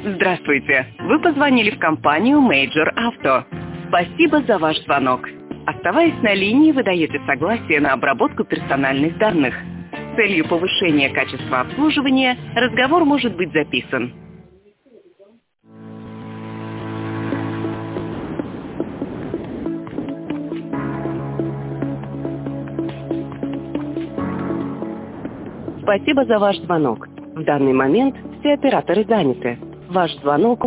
Здравствуйте. Вы позвонили в компанию Major Auto. Спасибо за ваш звонок. Оставаясь на линии, вы даете согласие на обработку персональных данных. С целью повышения качества обслуживания разговор может быть записан. Спасибо за ваш звонок. В данный момент все операторы заняты. Ваш звонок